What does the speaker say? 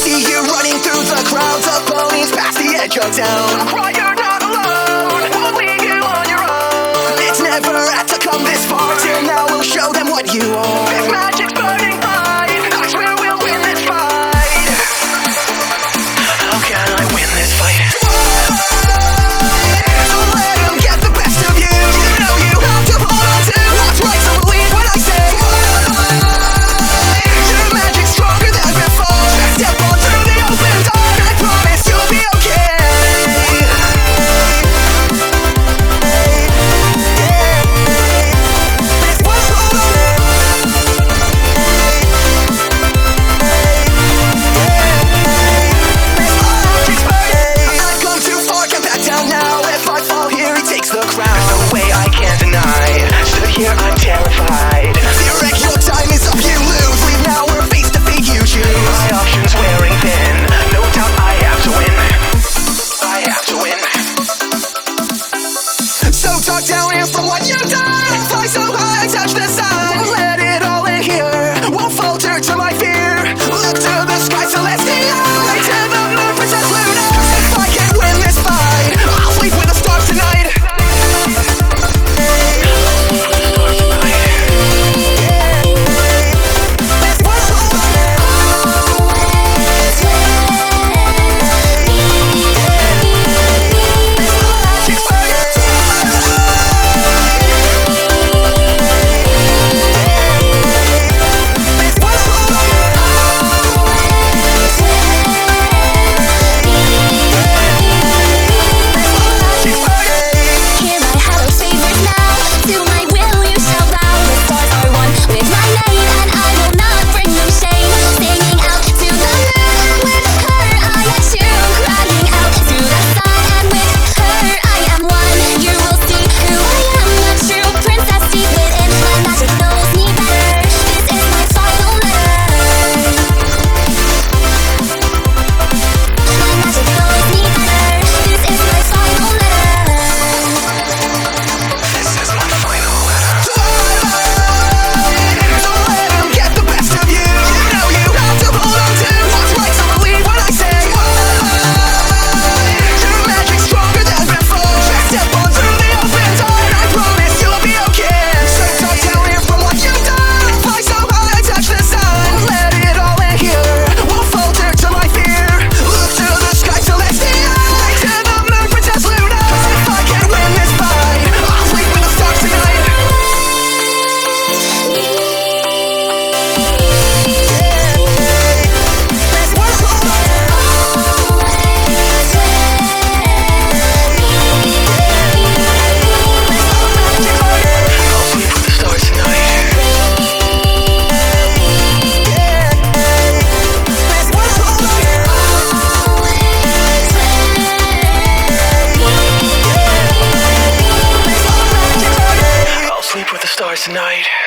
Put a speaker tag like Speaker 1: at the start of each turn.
Speaker 1: see you running through the crowds of ponies past the edge of town. Cry, you're not alone, won't leave you on your own. It's never had to come this far, till now we'll show them what you are. This magic's burning bright, I swear we'll win this fight. How can I win this fight? Don't let them get the best of you. You know you have to hold on to what's right, so believe what I say. Your magic's stronger than before. Step on through the open door, I promise you'll be okay. I've come too far, come back down now. If I fall here, he takes the crown. There's no way I can't deny. Stood here, I'm terrified. Direct, your time is up, you lose. Leave now or face defeat, you choose. My options wearing thin. No doubt I have to win. I have to win. So talk down here from what you've done. Fly so high, touch the sun. Won't let it all in here. Won't falter to my fear. Look to the sky celestial. Right to the moon, Princess Luna. If I can win this fight, I'll sleep with the stars tonight. Sleep with the stars tonight.